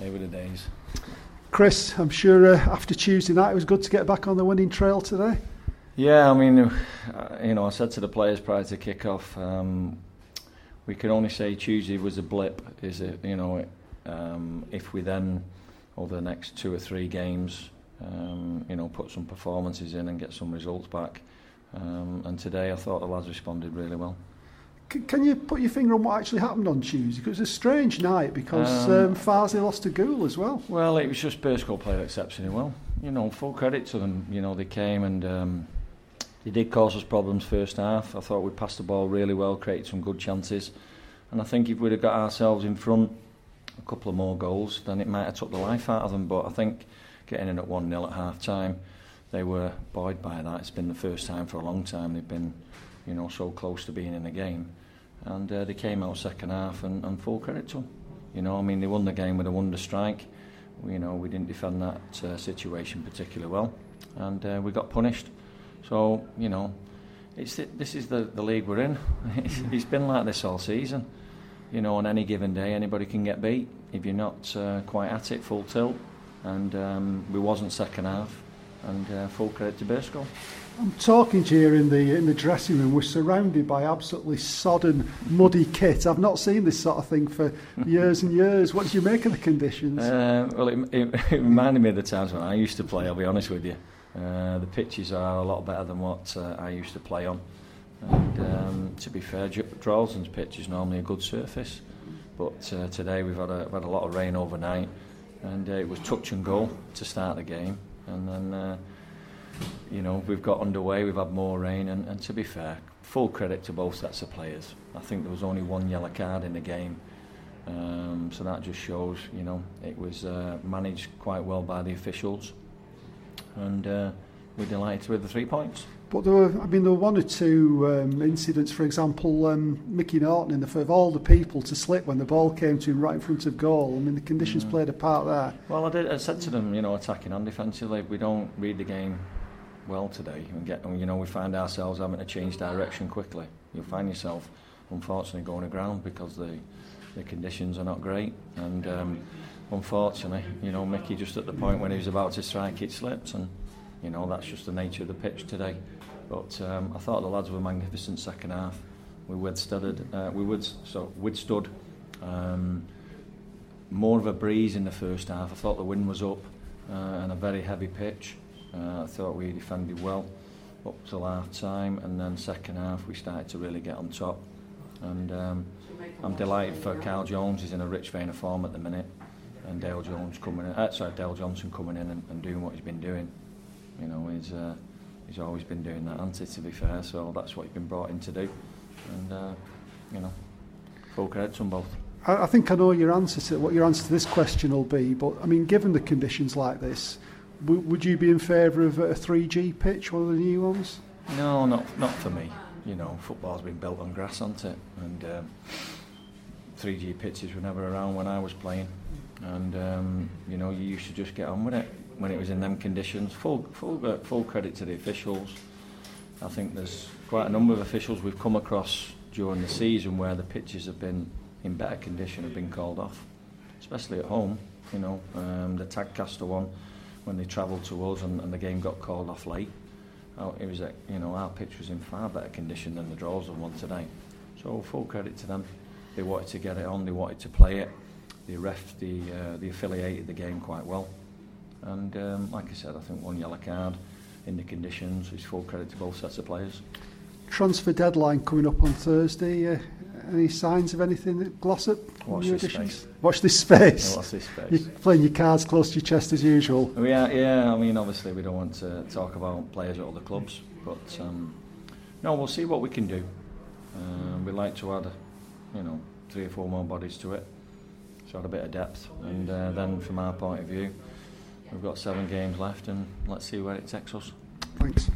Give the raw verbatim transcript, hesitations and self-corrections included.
they were the days. Chris, I'm sure uh, after Tuesday night it was good to get back on the winning trail today. Yeah, I mean, uh, you know, I said to the players prior to kick-off, um, we can only say Tuesday was a blip. Is it? You know, um, if we then over the next two or three games, um, you know, put some performances in and get some results back. Um, and today, I thought the lads responded really well. C- can you put your finger on what actually happened on Tuesday? Because it was a strange night because um, um, Farsley lost to Goole as well. Well, it was just Burscough played exceptionally well. You know, full credit to them. You know, they came and um, they did cause us problems first half. I thought we passed the ball really well, created some good chances. And I think if we'd have got ourselves in front a couple of more goals, then it might have took the life out of them. But I think getting in at one nil at half time, they were buoyed by that. It's been the first time for a long time they've been, you know, so close to being in the game. And uh, they came out second half and, and full credit to them. You know, I mean, they won the game with a wonder strike. You know, we didn't defend that uh, situation particularly well, and uh, we got punished. So, you know, it's this is the, the league we're in. It's, it's been like this all season. You know, on any given day, anybody can get beat if you're not uh, quite at it full tilt. And um, we wasn't second half. And uh, full credit to Burscough. I'm talking to you in the in the dressing room. We're surrounded by absolutely sodden, muddy kit. I've not seen this sort of thing for years and years. What did you make of the conditions? Uh, well, it, it, it reminded me of the times when I used to play, I'll be honest with you. Uh, the pitches are a lot better than what uh, I used to play on. And um, to be fair, Droylsden's pitch is normally a good surface. But uh, today we've had, a, we've had a lot of rain overnight. And uh, it was touch and go to start the game. And then... Uh, You know, we've got underway, we've had more rain, and, and to be fair, full credit to both sets of players. I think there was only one yellow card in the game, um, so that just shows, you know, it was uh, managed quite well by the officials, and uh, we're delighted with the three points. But there were, I mean, there were one or two um, incidents. For example, um, Mickey Norton, in the of all the people to slip when the ball came to him right in front of goal. I mean, the conditions mm. played a part there. Well, I did. I said to them, you know, attacking and defensively, we don't read the game well today, and get, you know, we find ourselves having to change direction quickly. You'll find yourself, unfortunately, going aground because the the conditions are not great, and um, unfortunately, you know, Mickey just at the point when he was about to strike, it slipped, and you know that's just the nature of the pitch today. But um, I thought the lads were magnificent second half. We withstood, uh, we would so withstood um, more of a breeze in the first half. I thought the wind was up uh, and a very heavy pitch. Uh, I thought we defended well up till half time, and then second half we started to really get on top. And um, I'm delighted for Carl Jones. He's in a rich vein of form at the minute, and Dale Jones coming in. Uh, sorry, Dale Johnson coming in and, and doing what he's been doing. You know, he's uh, he's always been doing that, hasn't he, to be fair? So that's what he's been brought in to do, and uh, you know, full credit to them both. I, I think I know your answer to what your answer to this question will be, but I mean, given the conditions like this, would you be in favour of a three G pitch, one of the new ones? No, not not for me. You know, football's been built on grass, hasn't it? And um, three G pitches were never around when I was playing. And um, you know, you used to just get on with it when it was in them conditions. Full full uh, full credit to the officials. I think there's quite a number of officials we've come across during the season where the pitches have been in better condition, have been called off, especially at home. You know, um, the Tadcaster one, when they travelled to us and, and the game got called off late. Oh, it was, a, you know, our pitch was in far better condition than the Droylsden one today. So full credit to them. They wanted to get it on, they wanted to play it. The ref, the uh, they affiliated the game quite well. And um, like I said, I think one yellow card in the conditions is full credit to both sets of players. Transfer deadline coming up on Thursday. Uh, any signs of anything at Glossop? Watch new this additions? space. Watch this space. Yeah, watch this space. You're playing your cards close to your chest as usual. Yeah, yeah. I mean, obviously we don't want to talk about players at other clubs, but um, no, we'll see what we can do. Um, we'd like to add, you know, three or four more bodies to it, so add a bit of depth, and uh, then from our point of view, we've got seven games left, and let's see where it takes us. Thanks.